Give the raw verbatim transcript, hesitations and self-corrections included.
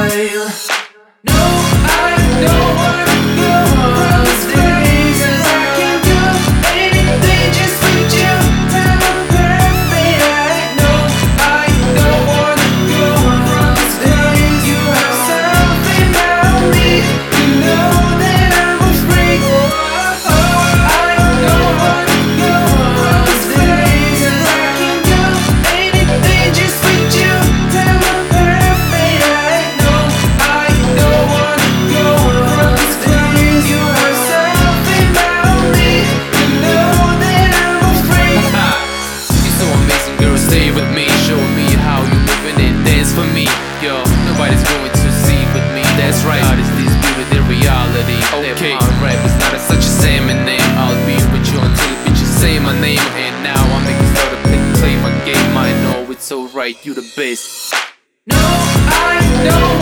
style. No, I don't wanna go on this days, 'cause I can do anything just with you. Have a perfect night. No, I don't wanna go on this days. You have something about me, you know that I'm a freak. Oh, I don't wanna go on this days, 'cause I can do anything just with you. Have a perfect night. No, I don't wanna go on this days. You have something about me, you know that I'm a freak. You're so amazing, girl, stay with me. Show me how you living and dance for me. Yo, nobody's going to see with me. That's right, how is this beauty the reality? Okay, rap is not a such a salmon name. I'll be with you until the bitches say my name. And now I'm making start to play, play my game. I know it's alright, you the best. No, I don't